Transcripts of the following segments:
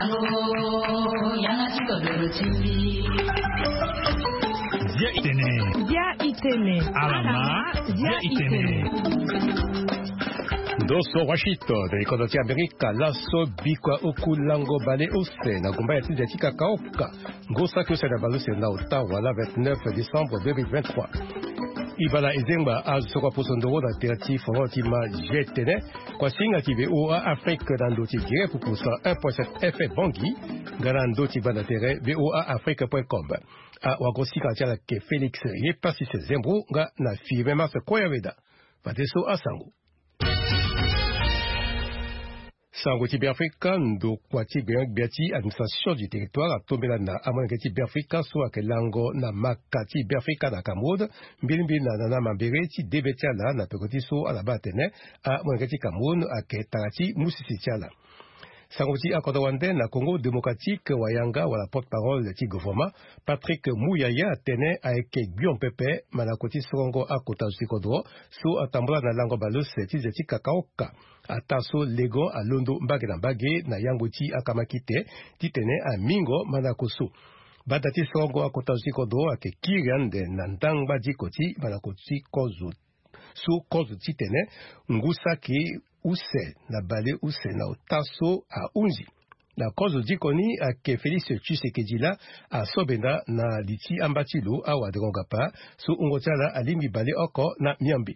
Zia itene. Alama. Zia itene. Doso Washington de Economy America laso bikwa okulango bale ose na gomba ya tizi kaoka ngosa kyo sana balose na Ottawa la 29 décembre 2023 ibala ezengba azokwa posondoro na terati fontima jetene kwa singa kibe oa Afrique dans ti gire pour posa 1.7 FM bangi garando ti bana tere voa afrique.com a wagosika tiala ke Felix ye pasi se zembro nga na five mars koya veda pateso asango Sango Tibé-Africa, ndo kwa Tibé-Biati, administration du territoire, tombela na amanga Tibé-Africa, soit que lango na maka Tibé-Africa na Cameroun, mbilimbi na nana mambere ti debetiala na pekotiso ala batene, a amanga Cameroun, a ke tarati musisitiala. Sango ti akodawande na Congo démocratique, wayanga wala porte-parole ti gouvernement, Patrick Mouyaya atene a eke Guillaume Pepe, manakoti songo akota usikodro, so atambula na lango balose ti zeti kakaoka. Ataso lego a londo mbage na mbage na yango ti akamakite titene a mingo manakoso badati songo akota zikodo ake kirian de nandang badikoti manakoti kozo su kozo titene ngusa ki use na bale use na otaso a unzi na kozo dikoni ake Félix Tshisekedi la a sobenda na liti ambatilo awa degongapa su ungotala alimbi bale oko na miambi.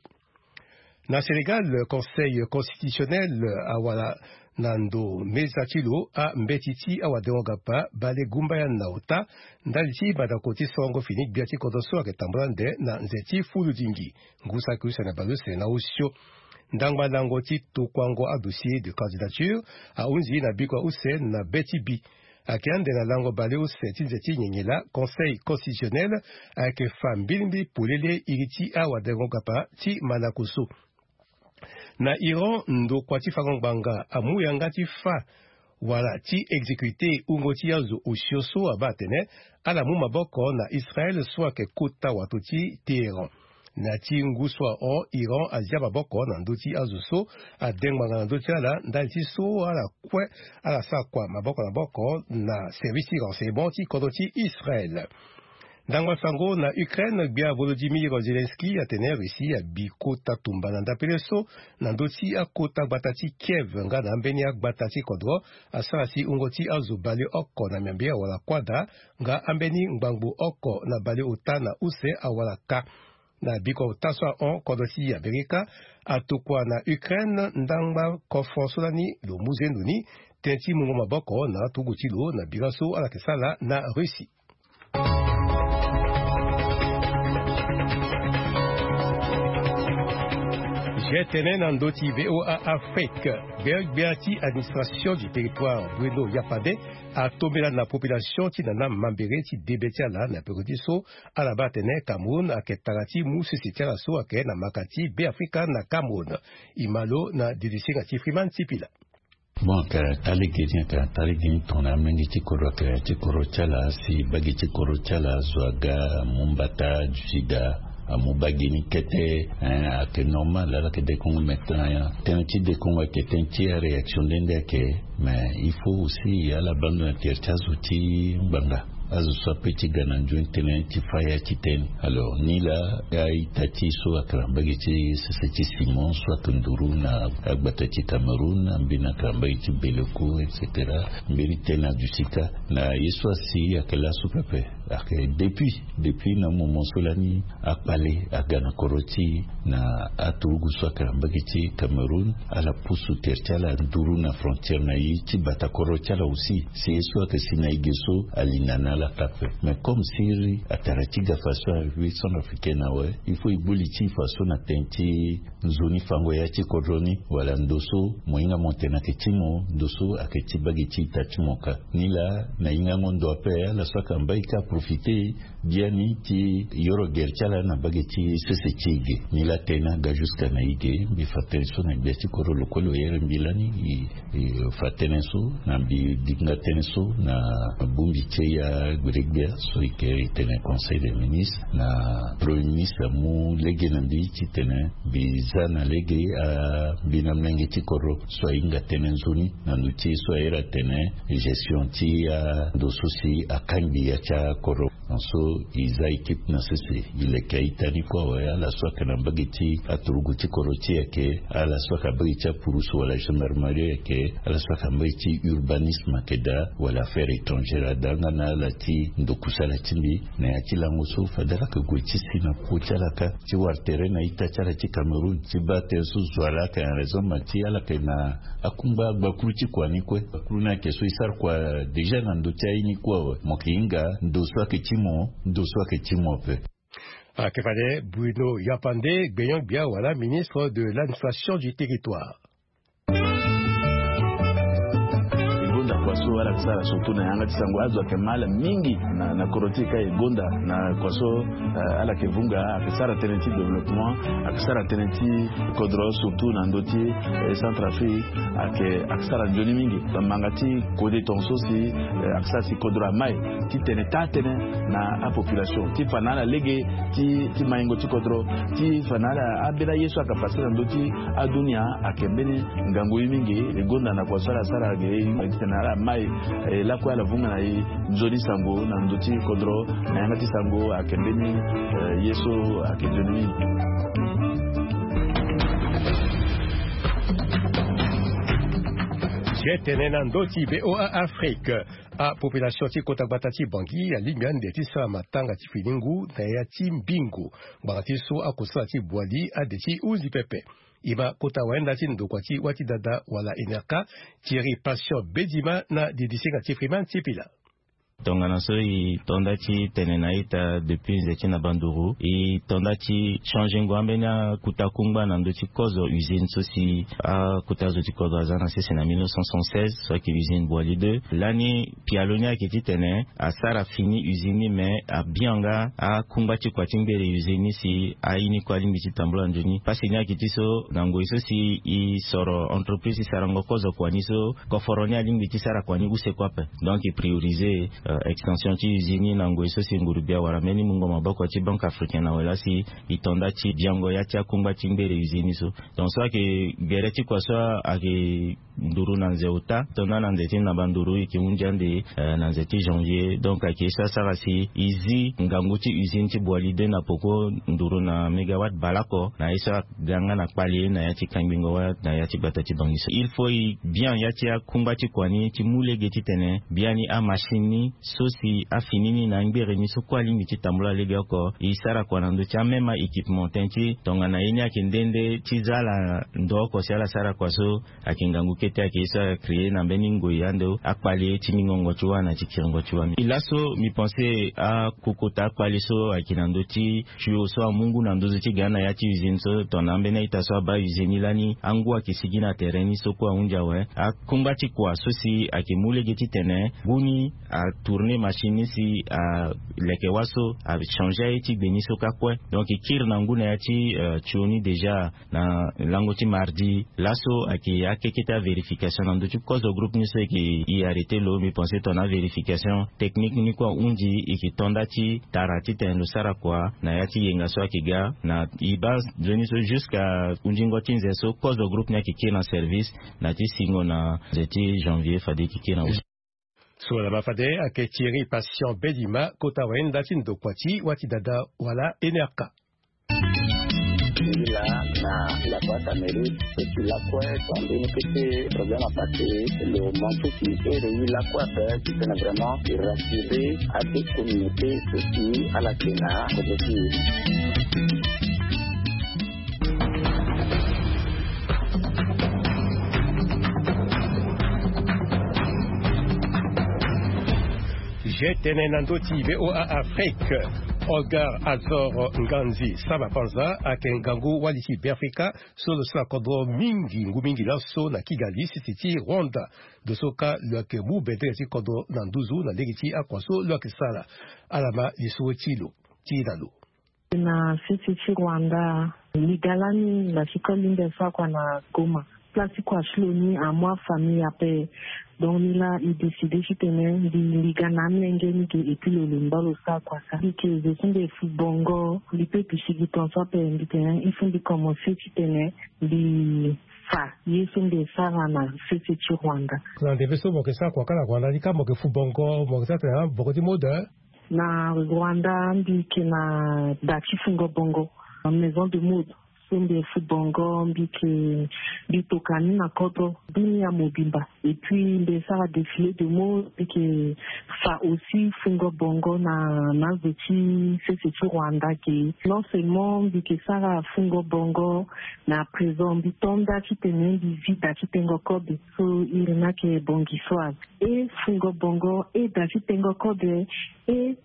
Na Sénégal, le Conseil constitutionnel awala nando mezachilo a mbetiti awadewagapa bale gumbaya naota ndaliti badakoti songo finik biati kodoso aketambrande na nzeti fulu dingi ngusa kusa na baluse na usio ndangba langoti to kwango a dossier de candidature a unzi na bikwa use na betibi akiande na lango bale use tinzeti nyenyela Conseil constitutionnel ake fambilindi pulele iriti awadewagapa ti manakuso. Na Iran, ndo kwati fangbanga amuyanga ti fa wala ti exécuté ungoti yazo ushioso abatene ala mumaboko na Israël soit ke kota watoti Téhéran. Na ti nguswa o Iran azia baboko na ndoti azuso adengmanga na ndoti ala ndalti so ala kwe ala sakwa maboko na boko na service renseignement ti kodoti Israël. Dans sango na Ukraine, bia Volodymyr Zelensky a tene Russie a bikota tumba na ndapeleso na ndoti akota batati Kiev nga na mbeni ak batati kodro asarasi ungoti azu bale oko na membia wala kwada nga ambeni ngbangu oko na bale utana use awala ka na biko taswa on kodoti Amerika atukwa na Ukraine ndangba kofonsolani lo muzenduni tenti mungo maboko na tugutilo na bigaso ala kesala na Russie. Jetene Nandoti VOA Afrique, Berbiati administration du territoire Bruno Yapade, a tombé la population qui n'a mambere ti debetia la na perodiso à la batene Cameroun a ketarati musu sitia la so a ke na makati be Africa na Cameroun. Imalo na didisi na tifriman tipila. Bon, tali geni tona mengi chikoro chala si bagi chikoro chala zwaga mumbata jusida amubagini kete ake normal la ke de Congo maintenant tenchi de Congo ke tenchi réaction dende ke mais il faut aussi à la bande interchazuti banga azu so petit gana joint tenen ti faya ti ten alors ni la ai tati so akra bagiti seseti Simon so tunduru na agbatati Cameroun ambina kambiti Beleko etc mérite na du sika na yeso si akela so pepe ake depuis na moment solani akpale agana koroti na aturugu so akra bagiti Cameroun ala pusu terchala nduru na frontière na yi ti bata korochala aussi c'est yeso que sina igeso alinana la cape mais comme si ataratiga façon 800 africaine ouais il faut ibuliti façon na tenti zoni fango ya ti kodroni wala ndoso moinga montena ketimo ndoso aketi bagiti tatimoka nila na inga ngondo ape la soka mbaika profiter biani ti yoro gerchala na bagiti sesechige nila tena ga jusqu'à naige bi fatel so na biati koro lokolo yere mbilani i teneso na bidinga teneso na bumbiche ya Gregbe so ike tene conseil des ministres na premier ministre mu lege na bichi tene biza na lege a binamlenge tikoro so inga tene nzuni na nuti so era tene gestion ti dosusi akangi ya cha koro so iza équipe na sese ile kaitani kwa ala so kana bagiti aturuguti korochi yake ala so kabaicha purusu wala gendarmerie yake ala so kabaichi urbanisme keda wala affaire étrangère danga na lati ndokusala timbi na yakila ngusu fadala ka gochisi na kuchala ka ci wartere na itachala ci Cameroun ci bate su zwala ka raison mati ala ka na akumba bakruchi kwa nikwe bakruna ke so isar kwa deja na ndocha ini kwa mokinga ndoswa ke chimo pe. Kefade Bruno Yapande Gbeyon Bia wala ministre de l'administration du territoire. Kwaso ala kusala surtout na yanga tisango azo kemala mingi na korotika igonda na kwaso ala kevunga akisara tenenti développement akisara tenenti kodro surtout na ndoti Centrafrique akisara joni mingi mangati kode tonso si akisara si kodro mai ti tene na a population ti fanala lege ti maingo ti kodro ti fanala abela yesu akapasira ndoti adunia akembeni ngango mingi igonda na kwaso ala sara ge tena mai la kwa la vunga na nzoni sango na ndoti kodro na yangati sango akembeni yeso akejoni. Jetene na ndoti BOA Afrique a population ti kota batati bangi ya limian de ti sa matanga ti filingu na ya ti mbingu bakati so akosa ti bwali a de ti uzi pepe. Iba kota waenda ti ndokwati wati dada wala enerka Thierry Patient Bedima na didisinga ti Freeman Tipila. Tongana so i tonda ci tenenaita depuis nzeti na banduru i tonda ci change ngwambe na kutakumba na ndoti kozo usine so si a kutazo ti kozo azana sese na 1976 so ki usine Boali 2 lani pialonia ki ti tene a sara fini usine mais a bianga a kumba ci kwatimbere usine si a ini kwa limbi ci tambula njoni pasenya ki ti so nango iso si i soro entreprise sarango kozo kwa niso koforonia limbi ti sara kwa ni use kwape donc i prioriser extension ti usine na ngoi so si ngurubia wara meni mungo maboko ti banque africaine na wala si itonda ti biango ya ti akumba ti mbere usine so donc so ke gere ti kwa so ake nduru na nzeuta tonda na nzeti na banduru iki unjande na nzeti janvier donc ake so sara si izi ngangu ti usine ti Boali 2 na poko nduru na megawatt balako na isa ganga na kpali na ya ti kangbingo wa na ya ti bata ti bangi so il faut bien ya ti akumba ti kwani ti mulege ti tene biani a machine so si afinini na ngbere ni so kwa lingi ti tambula lege ko isara kwa na ndo cha mema equipement tenti tonga na yeni akindende ti zala ndo ko sala sara kwa so akingangu kete akisa créer na beningo yando akpali ti mingongo chuwa na ti kirongo chuwa ilaso mi penser a kokota akpali so akinando ti chuo so mungu na ndo ti gana ya ti usine so tona mbena itaso ba usine lani angu akisigi na terrain so kwa unja we akumba ti kwa so si akimulege ti tene buni a tourner machine si a leke waso a changer ti beniso kakwe donc kir na nguna ya ti chuni déjà na lango ti mardi laso aki akeketa vérification na ndotu cause groupe ni so ki i arrêter lo mi penser tona vérification technique ni kwa unji iki tonda ti tarati tendo sara kwa na ya ti yenga so akiga na iba jeni so jusqu'à unji ngoti nzeso cause groupe ni ki na service na ti singo na zeti janvier fadi ki na So la mafade ake Thierry Patient Bedima kota waenda ti ndokwati wati dada wala enerka. La boîte à mairie et puis la quoi quand une petite problème à passer le manteau qui est réuni la quoi faire qui peut vraiment rassurer à des communautés aussi à la Sénat Jetene na ndoti BOA Afrique Olgar Azor Nganzi Saba Panza ake ngangu walisi Biafrika solo sa kodro mingi ngumingi laso na Kigali siti Rwanda dosoka lwake mu bedre si kodro na nduzu na legiti akwaso lwake sala alama lisuo tilo tidalo na siti Rwanda ligalani la sikolinde fa kwa na Goma place quoi chloni à moi famille après donc là il décidé je tenais di ganami ngeni et puis le limbalo ça quoi ça que je suis des footbongo les petits qui pensent pas il faut de commencer tu tenais di fa yesu de sara na c'est Rwanda na deve so que ça quoi kana Rwanda ni kama que footbongo mo ça tena beaucoup de mode na Rwanda ndi na dachi fungo bongo maison de mode de footbongo mbike bitokani na kodo dunia mobimba et puis de ça a défilé de mots et que fa aussi fungo bongo na zeti c'est Rwanda qui non seulement mbike ça fungo bongo na présent bitonda qui tenait visite qui tengo code so irina ke bongiswa et fungo bongo et dachi tengo code et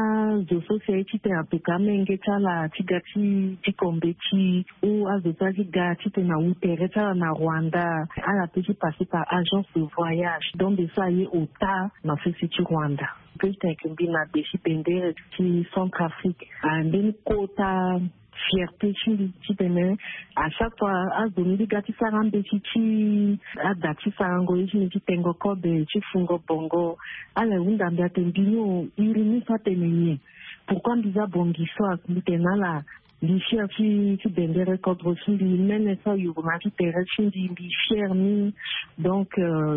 je société te apeka menge tala tigati tikombeti ou azotaki gati te na utere tala na Rwanda ala petit passer par agence de voyage donc de ça y ota na société Rwanda puis t'es na deshi pende qui Centrafrique andeni kota fierté ci tene à chaque fois à donner gati sarambe ci à dati sarango ci tengo ko de ci fungo bongo ala unda mbia tembino irini fa teneni pourquoi biza bongiso akutena la li fier ci bendere ko drosi li mene ça yuma ci tere ci di fier ni donc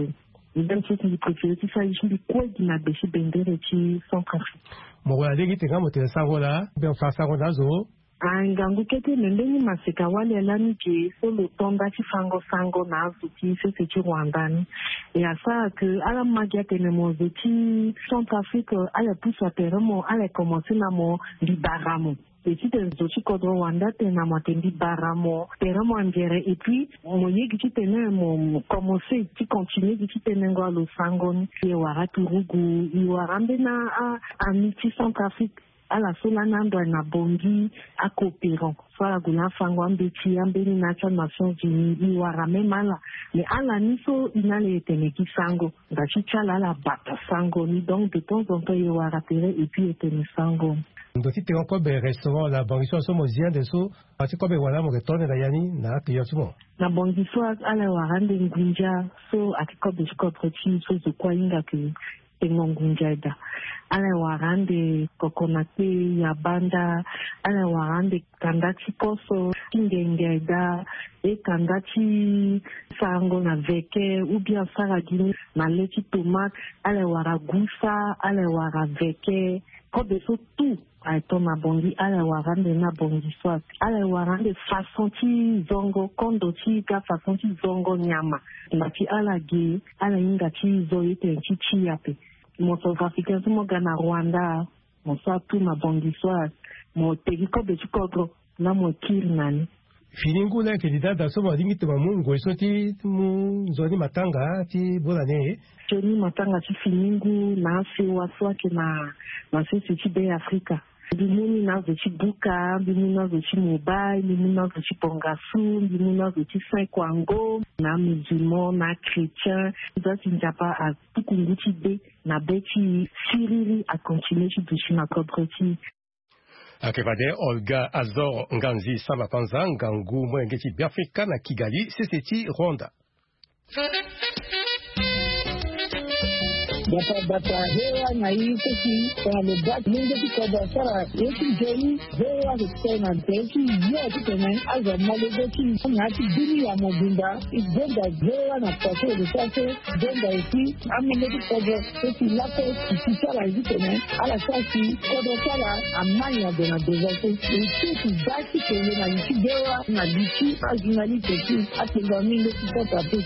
même si tu préfères tu sais je dis quoi qui n'a décidé bendere ci Centrafrique mo wala degi tenga mo te sangola ben fa sangola zo ngangu kete ndeni masika wale lani je solo tonda ci sango na zuti c'est Rwanda ni et à ça que ala magia tenemo zuti Centrafrique ala pousse à termo ala commencer na mo di baramo et si tu zuti ko Rwanda tena mo tendi baramo termo ngere et puis mo yegi ci tenemo commencer ci continuer ci tenengo lo sango ni wara turugu i warambe na a miti Centrafrique à la solana na bongi à coopérant soit la guna fangwa mbeti ambeni Nations Unies ni warame mala mais à la niso inale eteneki sango ndachi chala la bata sango ni donc de temps en temps warapere et puis etene sango ndoti te ko be restaurant la bongi so mo zien de so ati ko be wala mo retourne da yani na te yosumo na bongi so ala warande ngunja so atiko be ko proti so zo kwa inga ke ngunjaida ala warande kokonate ya banda ala warande kandati koso ingengeda e kandati sango na veke ou bien saragini na leti tomate ala waragusa ala waraveke kobe so tout aito na bongi ala warande na bongi swat ala warande façon ti zongo kondo ti ga façon ti zongo nyama mati ala ge ala inga ti zoite ti yape mon Centrafricain mo gana Rwanda mon sa tout ma bongi swat mo tegi kobe ti kodro na mo kirnani finingu na candidat da somo dingi to mungo isoti mu zoni matanga ti bolane joni matanga ti finingu na sewa swake na sisi ti be Afrika Bimuni na veti buka, bimuni na veti mobile, bimuni na veti pongasu, bimuni na veti saint-kwango, na musulman, na chrétien. Ça sinjapa a tukunguti be na beti siriri a continuer ci dushi na kodroti. Akevade Olga Azor Nganzi Samapanza Ngangu Mwengeti Biafrika na Kigali, CCT Rwanda. Bata hewa na hii sisi kwa mbaki mingi kwa biashara yetu jeni hewa tena teki yote tena aza malogoti na tibiri ya mobimba ibonda hewa na pato de sase bonda ici amene kwa sisi lapo kisala hizi tena ala sasi kwa sala amanya de na dezato ici basi tena na ici hewa na bichi ajinali teki atenga mingi kwa pato.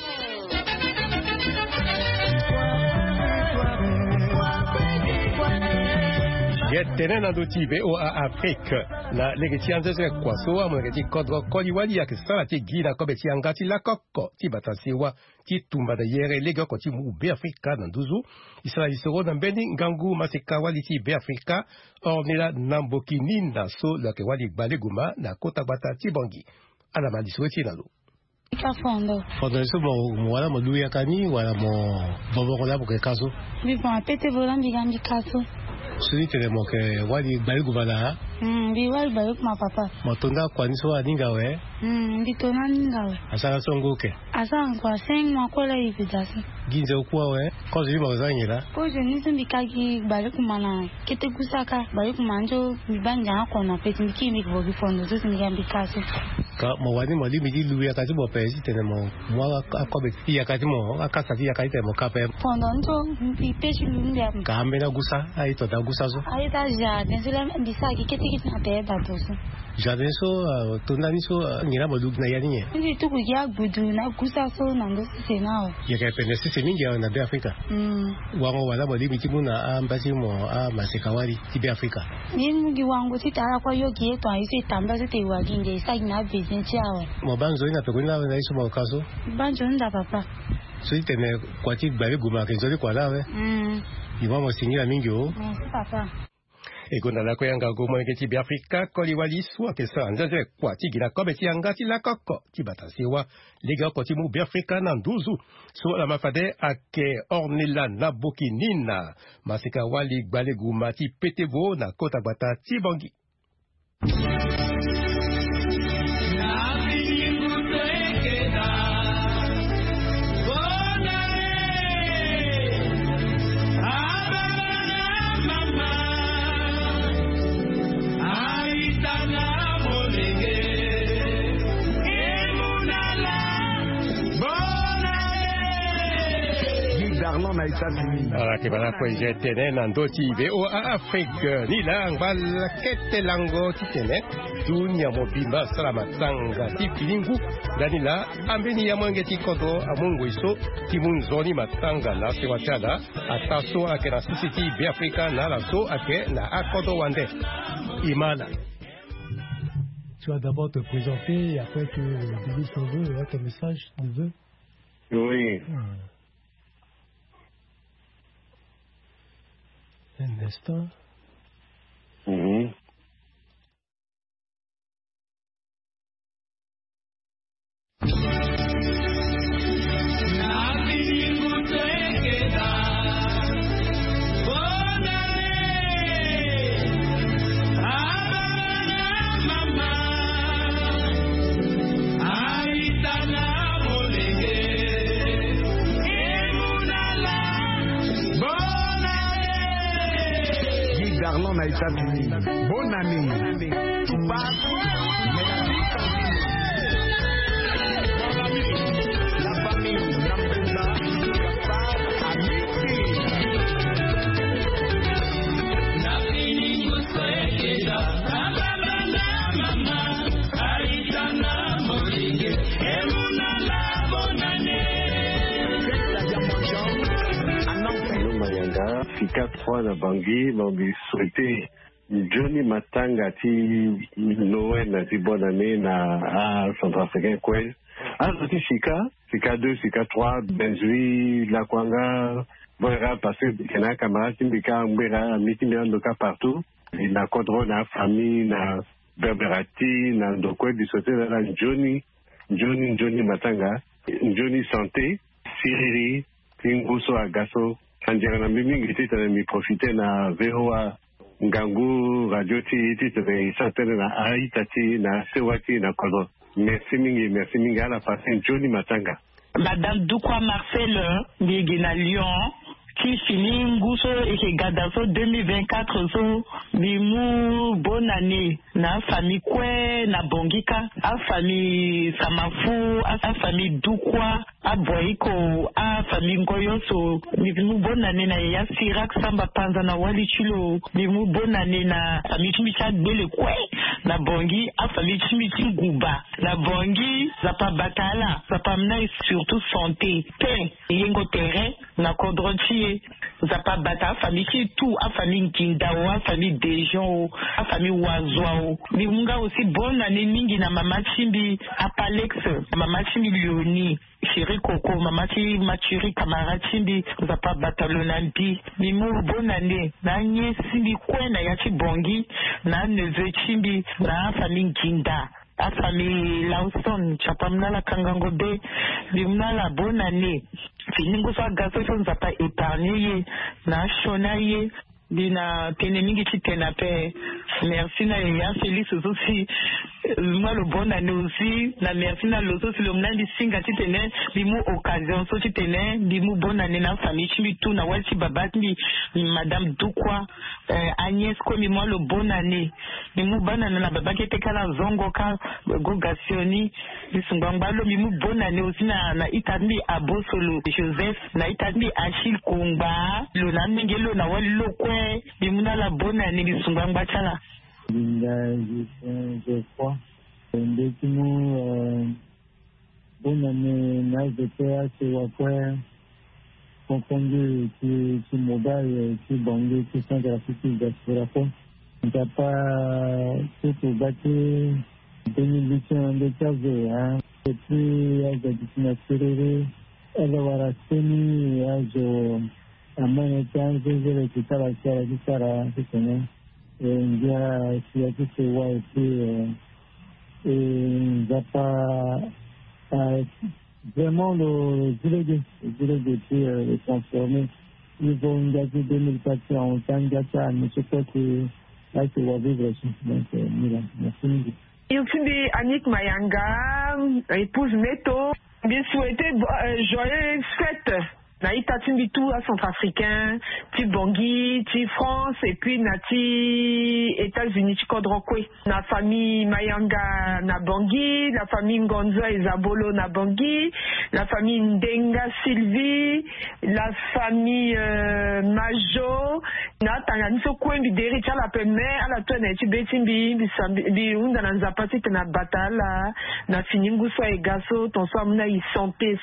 Yetene na doti VOA Afrique na legeti anzeze kwaso amwegeti kodro koliwali ya kisala ti gila kobeti angati la koko ti batasiwa ti tumba da yere lega ko ti mu be Afrika na nduzu isala isoro na mbeni ngangu maseka wali ti be Afrika ornela namboki ninda so la ke wali baleguma na kota bata ti bangi ala maliswe ti nalo Fondo so bon wala mo duya kani wala mo bobo kola bo ke kaso bi bon apete vola mbigambi kaso Sudi telemoke wali bali gubala. Bi wali bali kuma papa. Matunda kwa niso aningawe. Ndi tona ningawe. Asala songoke. Asala kwa seng makola ifidasi. Ginze ukuwa we. Kozi bima wazanyela. Kozi niso mbikagi bali kuma na kete kusaka bali kuma njo mbibanja hako na peti mbiki mbikibogi fondo zote mbikasi. Ka mwani mwali midi luya kazi mo pesi tenemo. Mwa akwa beti ya kazi mo akasati ya kazi tenemo kape. Fondo njo mbipesi luya. Ka ambena gusa aito da gusa zo. Aita jardin sila mbisagi kete kete na peye batoso. Jardin so tondani so ngira moduk na yani. Ndi tuku ya gudu na gusa so na ndo sise nao. Ya ka pende sise mingi ya na be Afrika. Wango wala mwali miti muna ambasi mo masekawari tibe Afrika. Ni mugi wangu titara kwa yogi yetu aisi tamba zite waginge isagi na bizinchi awe. Mbanzo ina pekuna na iso maukaso. Banjo nda papa. So itene kwa ti bale guma kenzoli kwa lawe. Iwamo singira mingi o. Papa. Egonda la koyanga goma ngeti bi Afrika ko liwali swa kesa nzaze kwa tigira ko beti anga ti la koko ti batasiwa lega ko ti mu bi Afrika na nduzu so la mafade ake ornila na bokinina masika wali gbale guma ti petebo na kota bata ti bangi. Kibala kwa jetene na ndoti VOA Afrique ni langa la kete lango titene dunia mobimba salama sanga tipilingu danila ambeni ya mwangeti kodo amungu iso timunzoni matanga la sewatala ataso ake na sisiti bi Afrika na la so ake na akodo wande imana. Tu vas d'abord te présenter et après que le début son vœu, ton message de vœu. Oui. Un instant. Bonne année. La famille Nambenda, papa, amitié. Fika 3 na Bangui, Bangui souhaité Johnny Matanga ti Noël na ti bonne année na Centrafricain Kwez. Ti Fika 2, Fika 3, Benzui, Lakwanga, Boera passé kena camarade Timbika Mbera, Mitimbera Ndoka partout. Et na Kodro na famille na Berberati na Ndokwe di sauté na Johnny Matanga, Johnny Santé, Siriri, Tinguso Agaso. Andira na mimi ngiti tena mi profiter na VOA Ngangu radio ti tena satene na Aitati na Sewati na Kodo. Merci mingi à la façon Johnny Matanga. Madame Doukwa Marcel Ngigina Lyon qui finit Nguso et qui Gadaso 2024 so bimu bonne année na famille Kwe na Bongika a famille Samafu a famille Doukwa a Boiko a famille Ngoyoso bimu bonne année na ya Sirak Samba Panza na Wali Chulo bimu bonne année na famille Chimicha Bele Kwe na Bongi a famille Chimichi Guba na Bongi Zapa Batala Zapa Mna surtout santé paix yengo terrain na Kodrochi Zapa Bata famille tout a famille Kindao a famille Dejon a famille Wazwao bimunga aussi bonne année mingi na mama Chimbi a Palex mama Chimbi Leoni Chéri Coco mama Chimbi Maturi Kamara Chimbi Zapa Bata Lonampi bimu bonne année na nye Simbi Kwena Yachi Bongi na neveu Chimbi na famille Kinda a famille Lawson chapamna la Kangango de bimna la bonne année finingo sa gaso son zapa épargné na shona ye Dina Ténémingi Titenape. Merci na ya Félix aussi. Moi le bon année aussi. La merci na l'autre sur le mnan di singa titene. Dimou occasion so titene. Dimou bonne année na famille. Chimi tout na wasi babat mi Madame Doukwa. Agnès komi moi le bon année. Dimou bonne année na baba qui était kala zongo ka gogasioni. Disungamba lo dimou bonne année aussi na itadmi Abosolo Joseph. Na itadmi Achille Kumba. Lo na mingelo na wali lo kwe. Dimuna la bonne année disungamba chala. Je crois. Bonne année, n'a de terre, c'est Wakwa, confondu, qui mobile, qui bandé, qui sont graphiques d'Aspirapon. On n'a pas tout battu 2008 de Tazé, hein. Et puis, à la destination, elle va rester, à mon état, je vais récupérer la terre, c'est ça, il y a qui se voit et il va pas vraiment le délégué transformé. Ils vont engager 2400 en temps d'achats, mais je crois que là, tu vas vivre aussi. Donc, merci. Youtube Annick Mayanga, épouse Neto, bien souhaité joyeuse fête. Naïta Timbitou à Centrafricain, Ti Bangui, Ti France, et puis Nati États-Unis, Ti Kodrokwe. La famille Mayanga na Bangui, la famille Ngonza et Zabolo na Bangui, la famille Ndenga Sylvie, la famille Majo, na Tanganiso Kwen Bideri, Tia la Peme, à la Tonne, Ti Betimbi, Bi Unda Nzapati, na Batala, na Fininguso et Gasso, ton soir muna y santé,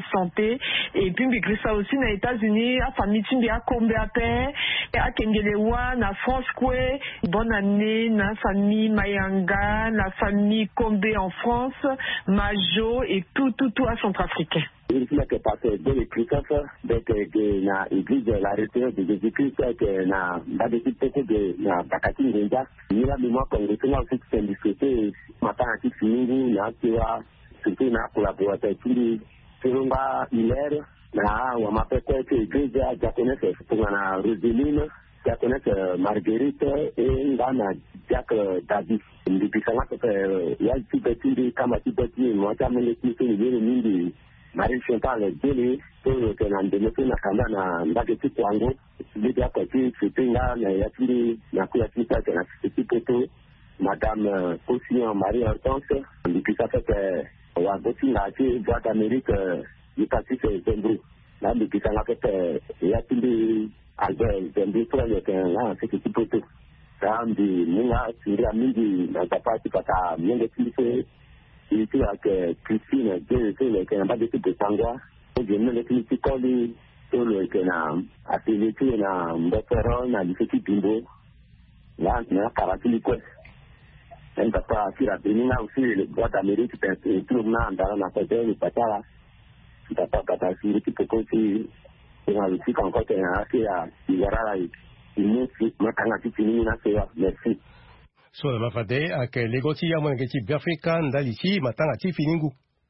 et puis Bigris ça aussi aux États-Unis, la famille Timbi a Kombe à paix, à Kengelewa, na France Kwe, bonne année, na famille Mayanga, la famille Kombe en France, Majo et tout à Centrafricain. Il faut que parce que les Christophe, donc na église de la référence de Jésus-Christ, que na d'habitude peut-être de na Bakati Ngenja, il y a moi comme retourner aussi qui s'est discuté, matin à qui finit, na kiwa, surtout na collaborateur qui Kirumba Hilaire, na wamape kwa église ya connaître pour na Roseline, ya connaître Marguerite et ngana Jack David. Depuis ça que ya petit kama petit moi ça me laisse ni mingi Marie Chantal Dele pour que na ndemete na kanda na ndaketi kwangu bibi hapo tu fitinga na yatili na kuyapita na petit poto Madame Cosillon Marie Hortense depuis ça que wa boti na ci voix d'Amérique du parti Zembro là depuis ça que yatili Albert Zembro pour le là c'est petit poto ça ndi munga sira mingi na tapati pata mingi tilise ici avec Christine de que na bade de Sangwa ou bien le petit colis sur le que na activité na mbopero na petit bimbo là na karatili quoi en papa sira benina aussi le droit d'Amérique peut tout dans na côté le patala papa papa sira qui peut continuer on a aussi encore qu'il y a assez à igara il makanga kitini na sewa merci. So mafade ak legoti ya mwana ngeti Afrika ndalichi matanga ti finingu.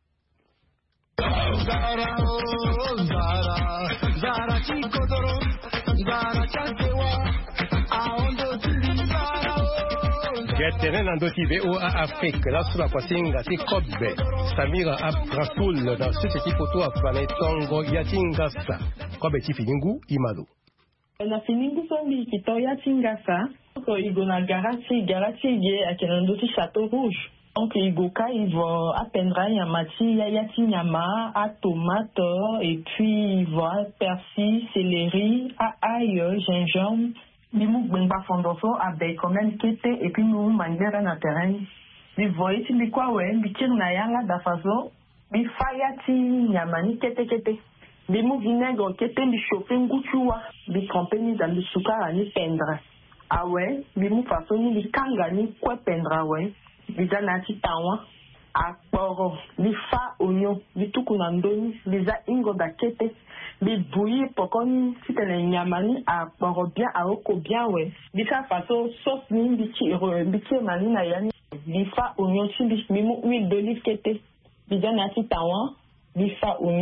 Getenen andoti VOA Afrique la sula kwa singa ti Kobe Samira Abdrasoul dans ce petit photo afane tongo yatingasa Kobe ti finingu imalo. Na finingu sombi kitoya tingasa ko igona garati ye akenando ti Château Rouge. Donc igoka il va apprendre yamati yati nyama à tomate et puis il va persil, céleri, ail, gingembre. Nous bengba fondoso avec quand même kete et puis nous mandera na terrain. Nous voyez ti bikwa we bikir na yanga da façon bi fayati nyama ni kete. Des mots vinaigre qui étaient chauffés ngouchua, des trempés dans le sucre ni pendre. Ah ouais, des mots façon ni kanga ni quoi pendre ah ouais. Des anati tawa, à poro, des fa oignon, des tout kunandoni, des ingo bakete, des bouillies pour qu'on si t'es un yamani à poro bien à oko bien ouais. Des façon sauce ni bichi mani na yani, des fa oignon si des huile d'olive kete, des anati tawa, des fa oignon.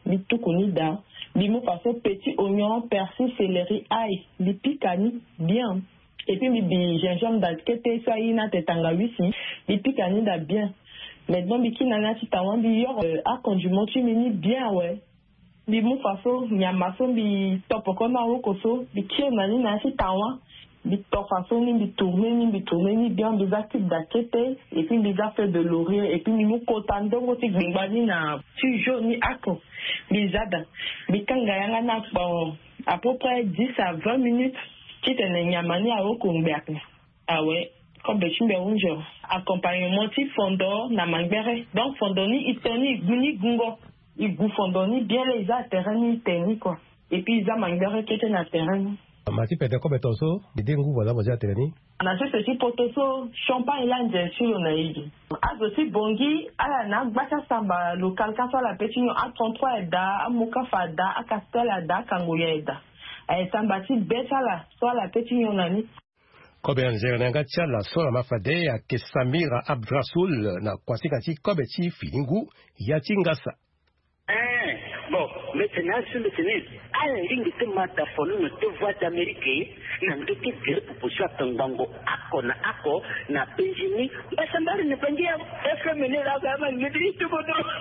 bitukunida, bimo façon petit oignon, persil, céleri, ail, bipikani bien. Et puis bi gingembre d'alkete soit ina tetanga wisi, bipikani da bien. Maintenant biki nana ti tawan bi yor a condument tu mini bien ouais. Bimo façon nyamaso bi topoko na wokoso, biki nani na ti tawan. Bi façon ni tourner bien des actifs d'akete et puis des affaires de laurier et puis ni kotando ko ti gbani na tu jaune ni ako bizada bi kanga yanga na bon à peu près 10 à 20 minutes qui te nyamani a okumbeak ah ouais comme chimbe unjo accompagnement ti fondor na mangbere donc fondoni itoni guni gungo il goût fondoni bien les terrain ni quoi et puis za mangbere qui était na terrain. Mati pete ko betoso bidengu wala moja terani na sese si potoso champagne là sur na yiji azo si bongi ala na gbasa samba local ka la petinho a 33 eda amuka fada a castel ada kangoya eda samba ti beta la so la petinho nani ko be anjera nga chala so la mafade ya ke Samira Abdrasoul na kwasikati ko be ti filingu ya tingasa. Bon, maintenant, sur le tennis, à la ligne de mataphone, nous te voix d'Amérique, nous te dire pour pousser à Tangango, Ako, na Benjini, mais ça m'a ne pas dire, est-ce que mener la gamme, me dit tout le monde.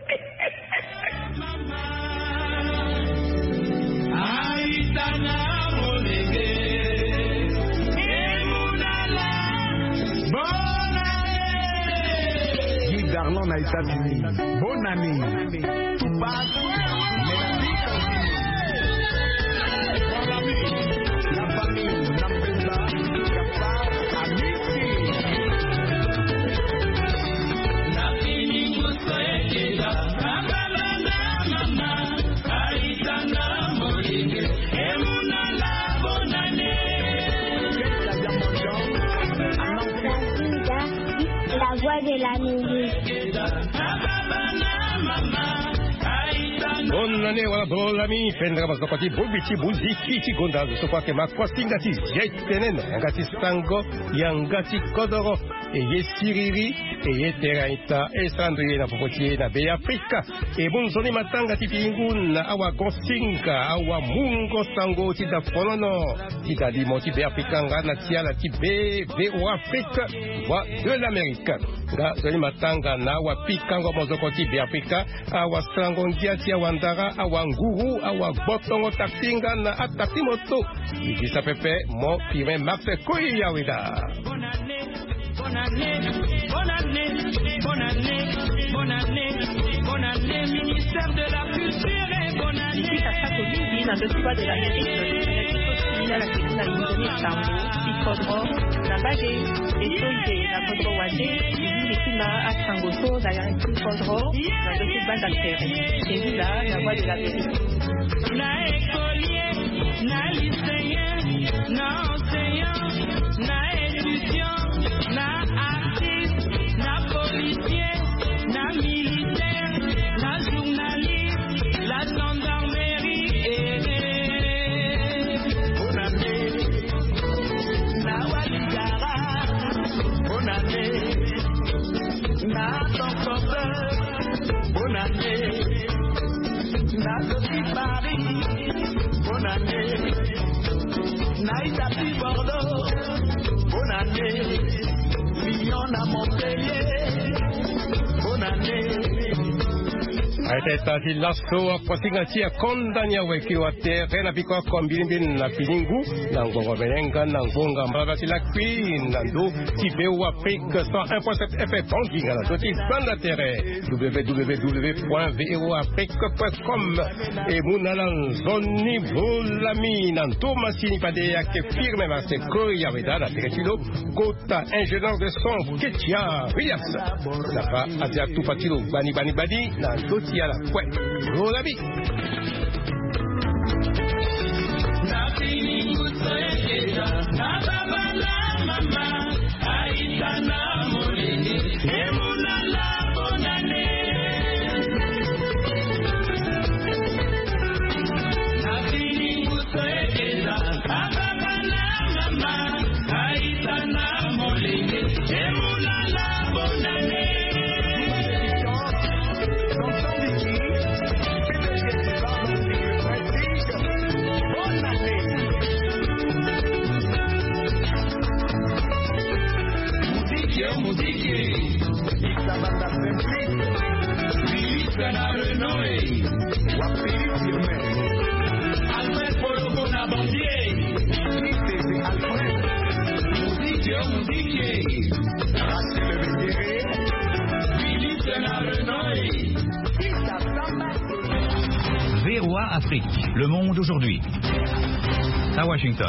Aïtana, Monégué, Emunala, Bonne Guy Garland à États-Unis, bonne année, tout passe. La voix de la musique. Bonne année, voilà, bon ami, Fendra Bazokoti, Bulbiti, Bulziki, Tigonda, je crois que ma Kwasingati, Yetenen, Yangati Stango, Yangati Kodoro, et Yesiriri, et Yeteraita, et Sandrine, la Popotier, la Bay Africa, et Bonzoni Matanga, Tipingun, Awa Gosinga, Awa Mungo Sango, Tida Folono, Tida Limoti, Bay Africa, Natia, la Tibé, Véo Afrique, voix de l'Amérique. Zoni Matanga, Nawa Pikango, Mozokoti, Bay Africa, Awa Strangongiati, Awandara, Awa Nguru, Awa Botongo, Taxinga, na Atakimoto, Idisa Pepe, Mo, Pirin, Max, Koyawida. Bonne année, bonne année, bonne année, bonne année, bonne année, ministère de la Culture et bonne année. Ici, ça sera Covid, dans le choix de l'Amérique, à la question de l'Indonésie, Tambo, Ikodro, Nabagé, et Soïdé, la Kodro Wadé, et Kima, Atsangoto, d'ailleurs, Ikodro, dans le football d'Altéré. C'est vu là, la voix de l'Amérique. Na écolier, na lycéen, na enseignant, na étudiant, na artiste, na policier, na militaire, na journaliste, la gendarmerie bonne année, na waligara, bonne année, na transporteur, bonne année, na Sophie Paris, bonne année, na Itapi Bordeaux, bonne année, Lyon à Montpellier, bonne année. Aiteta di lasso a Kwasingati a Kondania weki wa terre na biko kombimbin na Filingu na Ngongo Benenga na Ngonga Mbabati la Queen na do Tibeu Afrique 101.7 FM Banginga na doti banda terre www.voafrique.com et Munalan Zoni Volami na Tomasini Padea ke firme ma se Koyaweda la Teretilo Kota ingénieur de son Ketia Rias la fa Asia Tupatilo Bani na doti à la couette. Rolabi. VOA Afrique, le monde aujourd'hui. À Washington.